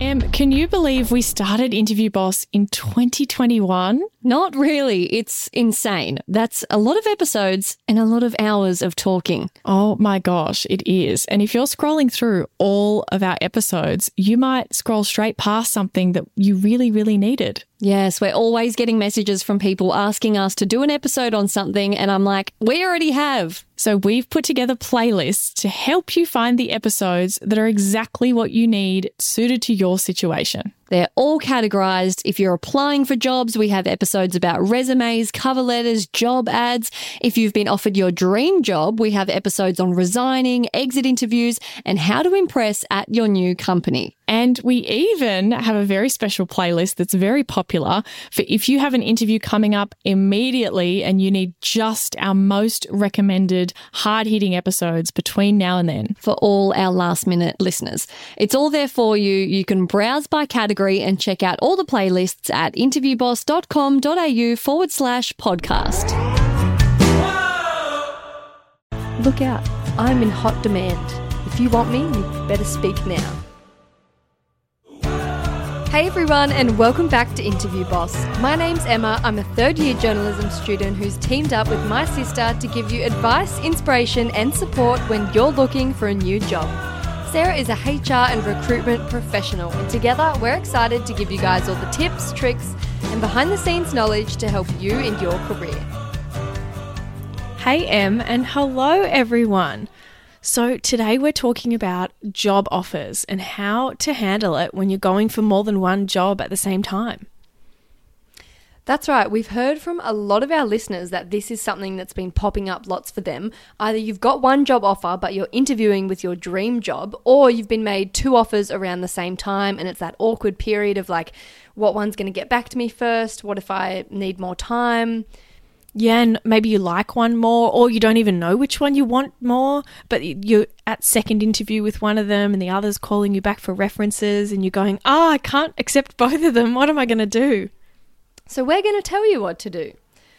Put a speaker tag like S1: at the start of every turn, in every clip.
S1: Can you believe we started Interview Boss in 2021?
S2: Not really. It's insane. That's a lot of episodes and a lot of hours of talking.
S1: Oh my gosh, it is. And if you're scrolling through all of our episodes, you might scroll straight past something that you really, really needed.
S2: Yes, we're always getting messages from people asking us to do an episode on something, and I'm like, we already have.
S1: So we've put together playlists to help you find the episodes that are exactly what you need, suited to your situation.
S2: They're all categorized. If you're applying for jobs, we have episodes about resumes, cover letters, job ads. If you've been offered your dream job, we have episodes on resigning, exit interviews, and how to impress at your new company.
S1: And we even have a very special playlist that's very popular for if you have an interview coming up immediately and you need just our most recommended hard-hitting episodes between now and then.
S2: For all our last-minute listeners. It's all there for you. You can browse by category and check out all the playlists at interviewboss.com.au/podcast. Look out, I'm in hot demand. If you want me, you better speak now. Hey everyone, and welcome back to Interview Boss. My name's Emma. I'm a third-year journalism student who's teamed up with my sister to give you advice, inspiration and support when you're looking for a new job. Sarah is a HR and recruitment professional, and together we're excited to give you guys all the tips, tricks and behind-the-scenes knowledge to help you in your career.
S1: Hey Em, and hello everyone. So today we're talking about job offers and how to handle it when you're going for more than one job at the same time.
S2: That's right. We've heard from a lot of our listeners that this is something that's been popping up lots for them. Either you've got one job offer but you're interviewing with your dream job, or you've been made two offers around the same time and it's that awkward period of like, what one's going to get back to me first? What if I need more time?
S1: Yeah, and maybe you like one more, or you don't even know which one you want more, but you're at second interview with one of them and the other's calling you back for references and you're going, I can't accept both of them. What am I going to do?
S2: So we're going to tell you what to do.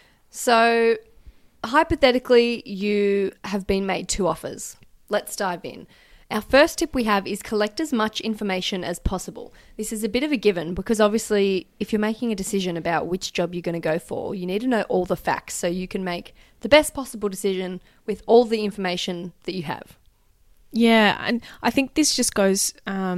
S2: So hypothetically, you have been made two offers. Let's dive in. Our first tip we have is collect as much information as possible. This is a bit of a given because obviously if you're making a decision about which job you're going to go for, you need to know all the facts so you can make the best possible decision with all the information that you have.
S1: Yeah, and I think this just goes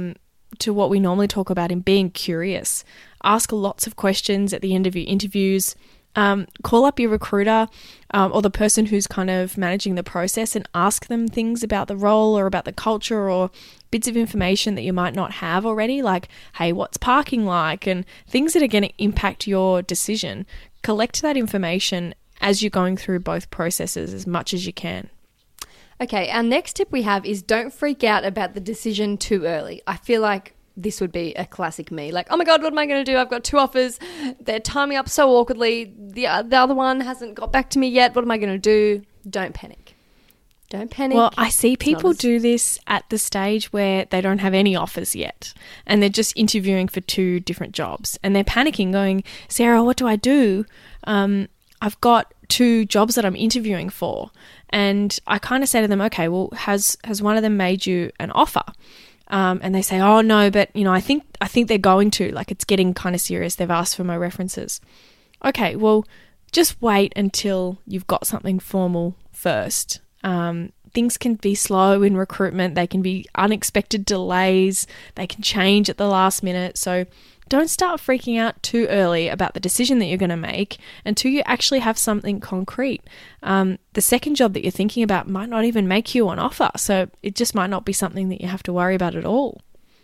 S1: to what we normally talk about in being curious. Ask lots of questions at the end of your interviews. Call up your recruiter or the person who's kind of managing the process and ask them things about the role or about the culture or bits of information that you might not have already, like, hey, what's parking like, and things that are going to impact your decision. Collect that information as you're going through both processes as much as you can.
S2: Okay, our next tip we have is don't freak out about the decision too early. I feel like this would be a classic me. Like, oh my God, what am I going to do? I've got two offers. They're tying me up so awkwardly. The other one hasn't got back to me yet. What am I going to do? Don't panic. Don't panic.
S1: Well, I see people do this at the stage where they don't have any offers yet and they're just interviewing for two different jobs and they're panicking going, Sarah, what do I do? I've got two jobs that I'm interviewing for. And I kind of say to them, okay, well, has one of them made you an offer? And they say, oh no, but I think they're going to, like, it's getting kind of serious. They've asked for my references. Okay, well, just wait until you've got something formal first. Things can be slow in recruitment. They can be unexpected delays. They can change at the last minute. So don't start freaking out too early about the decision that you're going to make until you actually have something concrete. The second job that you're thinking about might not even make you an offer, so it just might not be something that you have to worry about at all.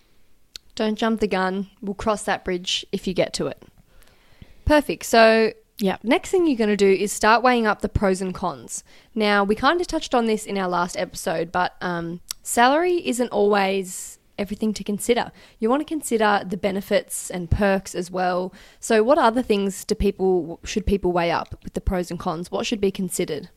S2: Don't jump the gun. We'll cross that bridge if you get to it. Perfect. So next thing you're going to do is start weighing up the pros and cons. Now, we kind of touched on this in our last episode, but salary isn't always everything to consider. You want to consider the benefits and perks as well. So what other things should people weigh up with the pros and cons? What should be considered?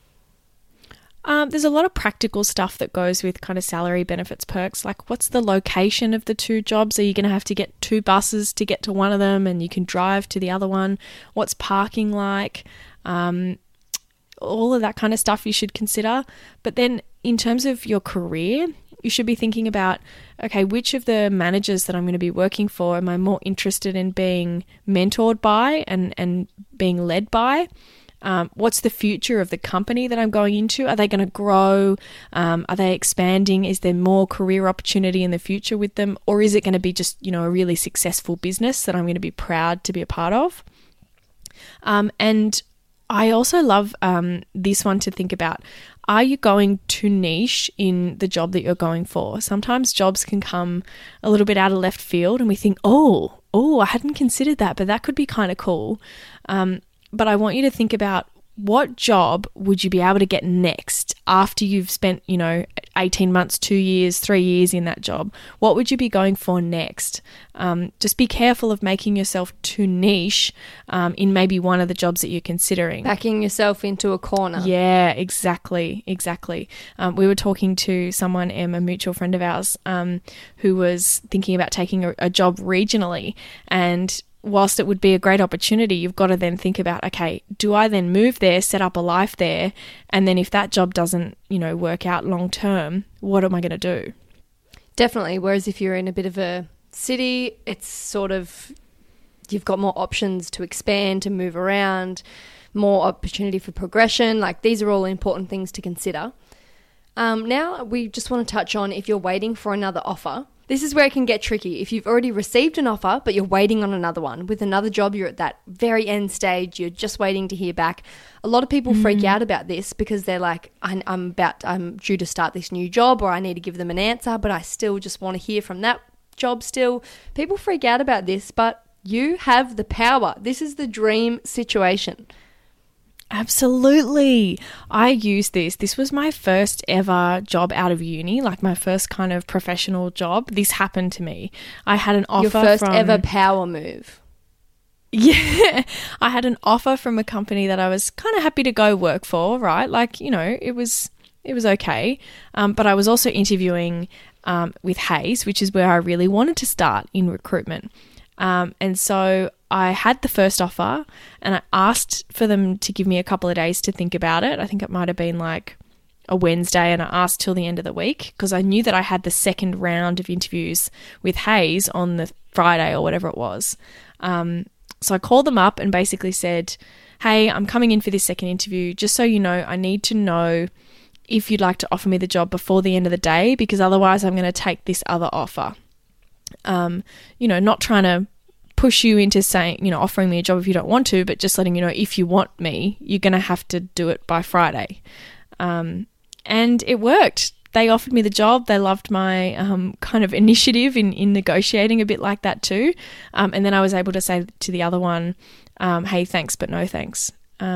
S1: There's a lot of practical stuff that goes with kind of salary, benefits, perks. Like, what's the location of the two jobs? Are you going to have to get two buses to get to one of them and you can drive to the other one? What's parking like? All of that kind of stuff you should consider. But then in terms of your career, you should be thinking about, okay, which of the managers that I'm going to be working for am I more interested in being mentored by and being led by? What's the future of the company that I'm going into? Are they going to grow? Are they expanding? Is there more career opportunity in the future with them? Or is it going to be just, a really successful business that I'm going to be proud to be a part of? And I also love this one to think about. Are you going too niche in the job that you're going for? Sometimes jobs can come a little bit out of left field and we think, oh, I hadn't considered that, but that could be kind of cool. But I want you to think about, what job would you be able to get next after you've spent, 18 months, 2 years, 3 years in that job? What would you be going for next? Just be careful of making yourself too niche in maybe one of the jobs that you're considering.
S2: Backing yourself into a corner.
S1: Yeah, exactly. We were talking to someone, a mutual friend of ours, who was thinking about taking a job regionally, and whilst it would be a great opportunity, you've got to then think about, okay, do I then move there, set up a life there, and then if that job doesn't, work out long term, what am I going to do?
S2: Definitely. Whereas if you're in a bit of a city, it's sort of, you've got more options to expand, to move around, more opportunity for progression. Like, these are all important things to consider. Now we just want to touch on, if you're waiting for another offer. This is where it can get tricky. If you've already received an offer, but you're waiting on another one. With another job, you're at that very end stage. You're just waiting to hear back. A lot of people freak out about this because they're like, I'm due to start this new job, or I need to give them an answer, but I still just want to hear from that job still. People freak out about this, but you have the power. This is the dream situation.
S1: Absolutely. I used this. This was my first ever job out of uni, like my first kind of professional job. This happened to me. I had an offer.
S2: Your first ever power move.
S1: Yeah. I had an offer from a company that I was kind of happy to go work for, right? Like, it was okay. But I was also interviewing with Hays, which is where I really wanted to start in recruitment. And so I had the first offer and I asked for them to give me a couple of days to think about it. I think it might have been like a Wednesday, and I asked till the end of the week because I knew that I had the second round of interviews with Hays on the Friday or whatever it was. So I called them up and basically said, hey, I'm coming in for this second interview. Just so you know, I need to know if you'd like to offer me the job before the end of the day, because otherwise I'm going to take this other offer. Not trying to push you into saying, offering me a job if you don't want to, but just letting you know, if you want me, you're going to have to do it by Friday. And it worked. They offered me the job. They loved my kind of initiative in negotiating a bit like that too. And then I was able to say to the other one, hey, thanks, but no thanks.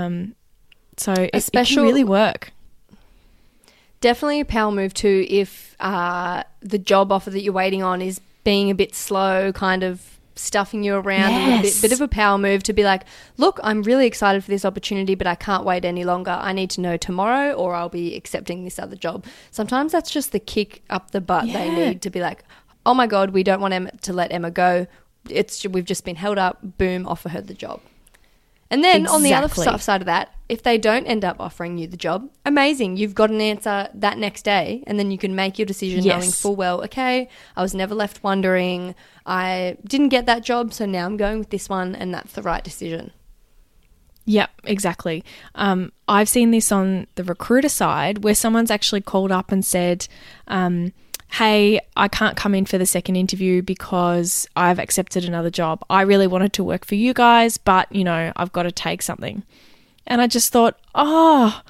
S1: So it can really work.
S2: Definitely a power move too if the job offer that you're waiting on is being a bit slow, kind of stuffing you around.
S1: Yes.
S2: A bit of a power move to be like, look, I'm really excited for this opportunity, but I can't wait any longer. I need to know tomorrow or I'll be accepting this other job. Sometimes that's just the kick up the butt they need to be like, oh my God, we don't want to let Emma go. We've just been held up. Boom, offer her the job. And then on the other side of that, if they don't end up offering you the job, amazing. You've got an answer that next day, and then you can make your decision knowing full well, okay, I was never left wondering. I didn't get that job, so now I'm going with this one, and that's the right decision.
S1: Yep, exactly. I've seen this on the recruiter side where someone's actually called up and said, hey, I can't come in for the second interview because I've accepted another job. I really wanted to work for you guys, but, I've got to take something. And I just thought, I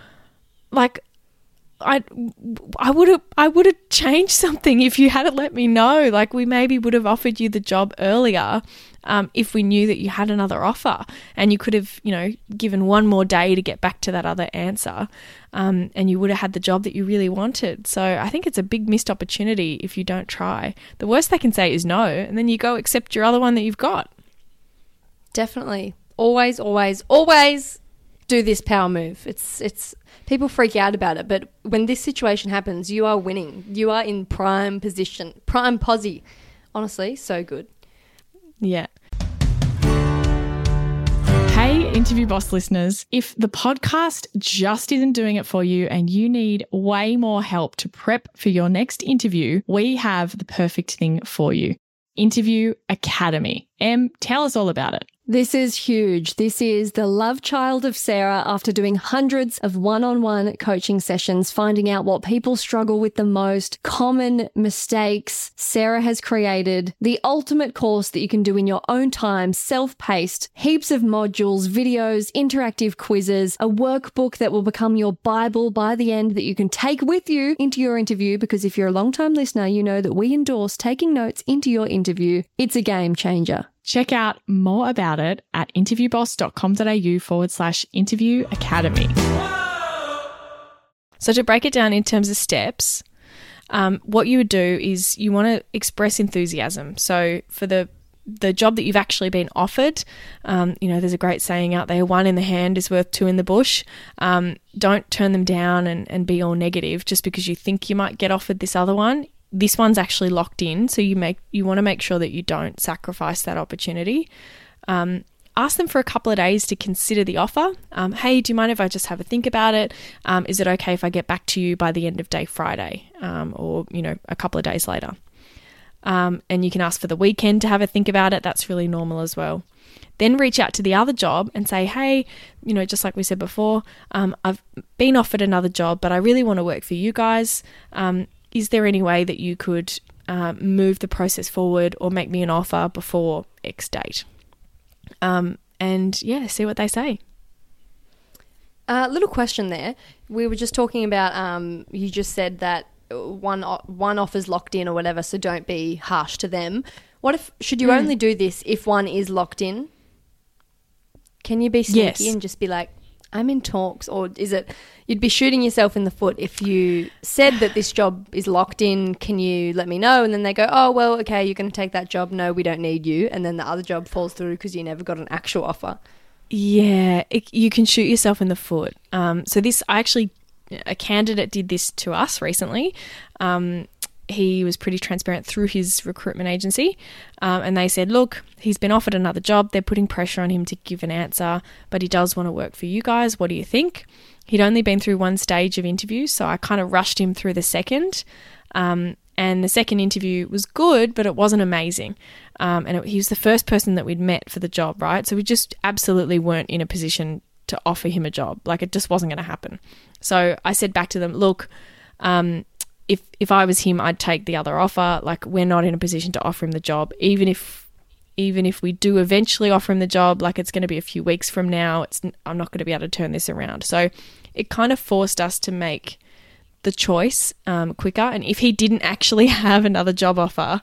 S1: would have changed something if you hadn't let me know. Like, we maybe would have offered you the job earlier if we knew that you had another offer, and you could have, given one more day to get back to that other answer, and you would have had the job that you really wanted. So I think it's a big missed opportunity if you don't try. The worst they can say is no, and then you go accept your other one that you've got.
S2: Definitely. Always, always, always do this power move. It's people freak out about it, but when this situation happens, you are winning. You are in prime position, prime posse. Honestly, so good.
S1: Yeah. Hey,
S3: Interview Boss listeners, if the podcast just isn't doing it for you and you need way more help to prep for your next interview, we have the perfect thing for you. Interview Academy. Em, tell us all about it.
S2: This is huge. This is the love child of Sarah after doing hundreds of one-on-one coaching sessions, finding out what people struggle with the most, common mistakes. Sarah has created the ultimate course that you can do in your own time, self-paced, heaps of modules, videos, interactive quizzes, a workbook that will become your Bible by the end that you can take with you into your interview, because if you're a long-time listener, you know that we endorse taking notes into your interview. It's a game changer.
S3: Check out more about it at interviewboss.com.au/interview academy.
S1: So to break it down in terms of steps, what you would do is you want to express enthusiasm. So for the job that you've actually been offered, there's a great saying out there, 1 in the hand is worth 2 in the bush. Don't turn them down and be all negative just because you think you might get offered this other one. This one's actually locked in, so you want to make sure that you don't sacrifice that opportunity. Ask them for a couple of days to consider the offer. Hey, do you mind if I just have a think about it? Is it okay if I get back to you by the end of day Friday, or a couple of days later? And you can ask for the weekend to have a think about it. That's really normal as well. Then reach out to the other job and say, hey, just like we said before, I've been offered another job, but I really want to work for you guys. Is there any way that you could move the process forward or make me an offer before X date? See what they say.
S2: Little question there. We were just talking about, you just said that one offer's locked in or whatever, so don't be harsh to them. Should you only do this if one is locked in? Can you be sneaky and just be like, I'm in talks? Or is it you'd be shooting yourself in the foot if you said that this job is locked in, can you let me know? And then they go, oh, well, okay, you're going to take that job. No, we don't need you. And then the other job falls through because you never got an actual offer.
S1: Yeah, you can shoot yourself in the foot. So this, a candidate did this to us recently. He was pretty transparent through his recruitment agency, and they said, look, he's been offered another job. They're putting pressure on him to give an answer, but he does want to work for you guys. What do you think? He'd only been through one stage of interview, so I kind of rushed him through the second, and the second interview was good, but it wasn't amazing, he was the first person that we'd met for the job, right? So we just absolutely weren't in a position to offer him a job. Like, it just wasn't going to happen. So I said back to them, look, if I was him, I'd take the other offer. Like, we're not in a position to offer him the job. Even if we do eventually offer him the job, like, it's going to be a few weeks from now. I'm not going to be able to turn this around. So it kind of forced us to make the choice quicker. And if he didn't actually have another job offer,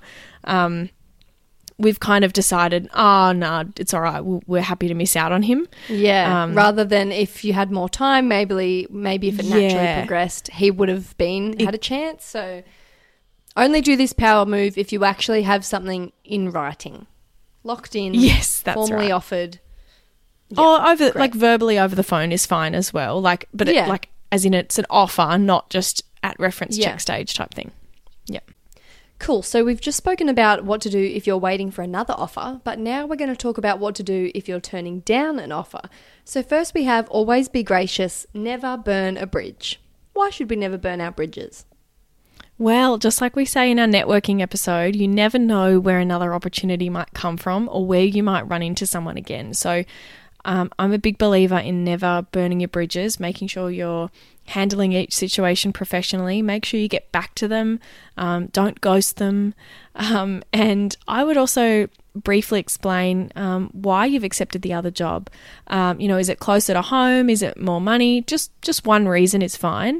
S1: we've kind of decided, oh, no, it's all right. We're happy to miss out on him.
S2: Yeah, rather than if you had more time, maybe if it naturally progressed, he would have had a chance. So only do this power move if you actually have something in writing, locked in,
S1: yes, that's
S2: formally
S1: right.
S2: offered.
S1: Yeah, verbally over the phone is fine as well. As in it's an offer, not just at reference check stage type thing. Yeah.
S2: Cool. So we've just spoken about what to do if you're waiting for another offer, but now we're going to talk about what to do if you're turning down an offer. So first we have always be gracious, never burn a bridge. Why should we never burn our bridges?
S1: Well, just like we say in our networking episode, you never know where another opportunity might come from or where you might run into someone again. So I'm a big believer in never burning your bridges, making sure you're handling each situation professionally. Make sure you get back to them. Don't ghost them. And I would also briefly explain why you've accepted the other job. Is it closer to home? Is it more money? Just one reason is fine.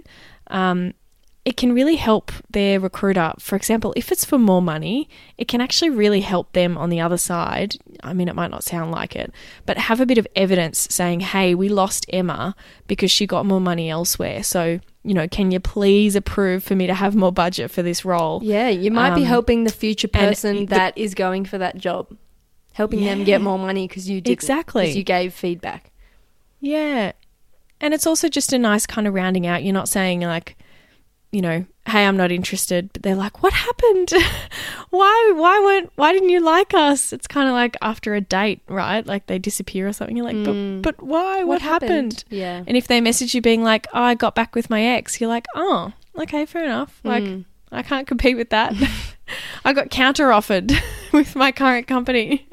S1: It can really help their recruiter. For example, if it's for more money, it can actually really help them on the other side. I mean, it might not sound like it, but have a bit of evidence saying, hey, we lost Emma because she got more money elsewhere. So, can you please approve for me to have more budget for this role?
S2: Yeah, you might be helping the future person that is going for that job, helping them get more money because you did
S1: exactly
S2: because you gave feedback.
S1: Yeah. And it's also just a nice kind of rounding out. You're not saying like, hey, I'm not interested. But they're like, what happened? Why didn't you like us? It's kind of like after a date, right? Like they disappear or something. You're like, but why? What happened?
S2: Yeah.
S1: And if they message you being like, oh, I got back with my ex, you're like, oh, okay, fair enough. Like, I can't compete with that. I got counter offered with my current company.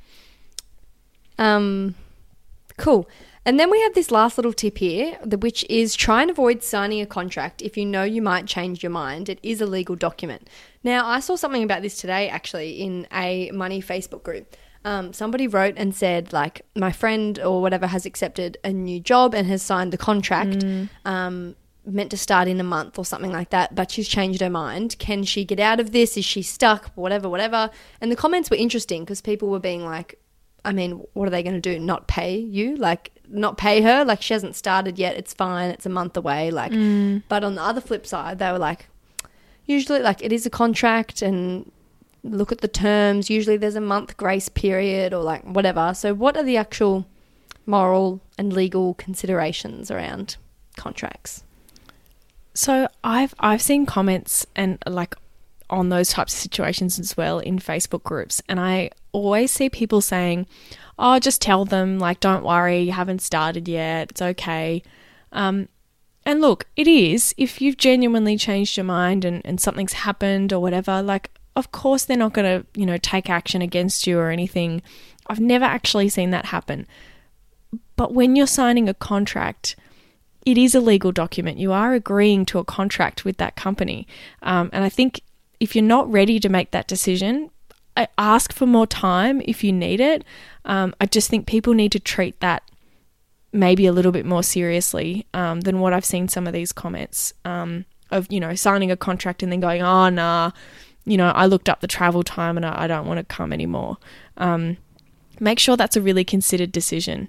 S2: Cool. And then we have this last little tip here, which is try and avoid signing a contract if you know you might change your mind. It is a legal document. Now, I saw something about this today, actually, in a money Facebook group. Somebody wrote and said, like, my friend or whatever has accepted a new job and has signed the contract, meant to start in a month or something like that, but she's changed her mind. Can she get out of this? Is she stuck? Whatever. And the comments were interesting because people were being like, I mean, what are they going to do? Not pay you? Like, not pay her? Like, she hasn't started yet. It's fine. It's a month away. Like, but on the other flip side, they were like, usually, like, it is a contract and look at the terms. Usually there's a month grace period or like whatever. So what are the actual moral and legal considerations around contracts?
S1: So I've seen comments and like on those types of situations as well in Facebook groups, and I always see people saying, oh, just tell them, like, don't worry, you haven't started yet, it's okay. And look, it is, if you've genuinely changed your mind and something's happened or whatever, like, of course they're not going to, take action against you or anything. I've never actually seen that happen. But when you're signing a contract, it is a legal document. You are agreeing to a contract with that company. And I think if you're not ready to make that decision, I ask for more time if you need it. I just think people need to treat that maybe a little bit more seriously than what I've seen some of these comments of, signing a contract and then going, oh, nah, I looked up the travel time and I don't want to come anymore. Make sure that's a really considered decision.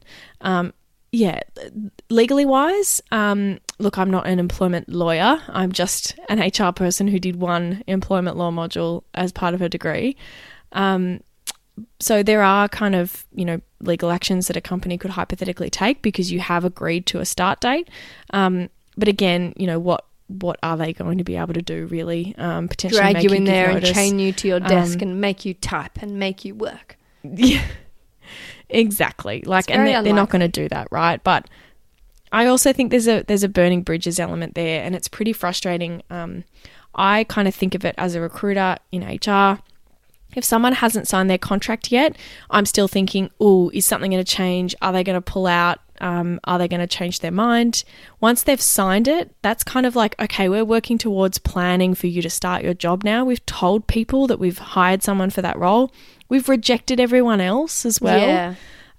S1: Legally wise, look, I'm not an employment lawyer. I'm just an HR person who did one employment law module as part of her degree. So there are kind of, legal actions that a company could hypothetically take because you have agreed to a start date. But again, what are they going to be able to do really? Potentially
S2: drag
S1: make
S2: you in there
S1: notice.
S2: And chain you to your desk and make you type and make you work.
S1: Yeah, exactly. Like, and they're not going to do that, right? But I also think there's a burning bridges element there, and it's pretty frustrating. I kind of think of it as a recruiter in HR. If someone hasn't signed their contract yet, I'm still thinking, oh, is something going to change? Are they going to pull out? Are they going to change their mind? Once they've signed it, that's kind of like, okay, we're working towards planning for you to start your job now. We've told people that we've hired someone for that role. We've rejected everyone else as well.
S2: Yeah.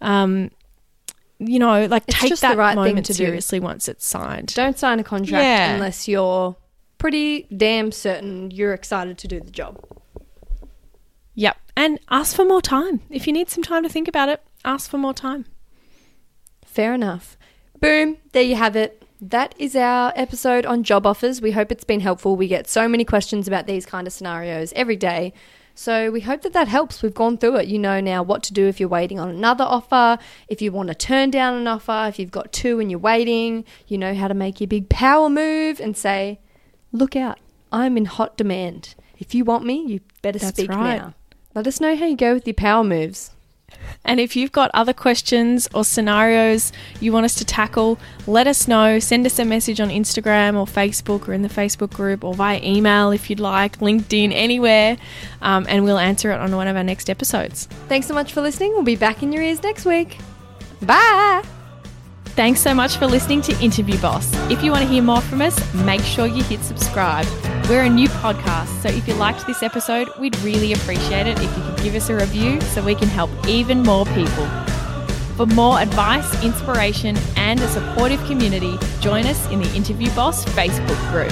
S1: Take that right moment seriously once it's signed.
S2: Don't sign a contract unless you're pretty damn certain you're excited to do the job.
S1: Yep. And ask for more time. If you need some time to think about it, ask for more time.
S2: Fair enough. Boom. There you have it. That is our episode on job offers. We hope it's been helpful. We get so many questions about these kind of scenarios every day. So we hope that helps. We've gone through it. You know now what to do if you're waiting on another offer, if you want to turn down an offer, if you've got two and you're waiting, you know how to make your big power move and say, look out, I'm in hot demand. If you want me, you better speak now. Let us know how you go with your power moves.
S1: And if you've got other questions or scenarios you want us to tackle, let us know. Send us a message on Instagram or Facebook or in the Facebook group or via email if you'd like, LinkedIn, anywhere, and we'll answer it on one of our next episodes.
S2: Thanks so much for listening. We'll be back in your ears next week. Bye!
S1: Thanks so much for listening to Interview Boss. If you want to hear more from us, make sure you hit subscribe. We're a new podcast, so if you liked this episode, we'd really appreciate it if you could give us a review so we can help even more people. For more advice, inspiration, and a supportive community, join us in the Interview Boss Facebook group.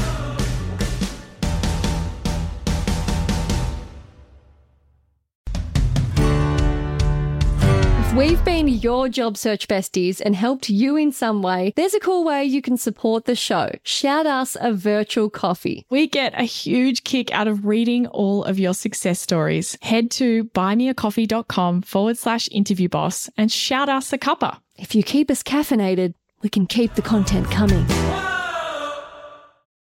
S2: We've been your job search besties and helped you in some way. There's a cool way you can support the show. Shout us a virtual coffee.
S3: We get a huge kick out of reading all of your success stories. Head to buymeacoffee.com/interviewboss and shout us a cuppa.
S2: If you keep us caffeinated, we can keep the content coming.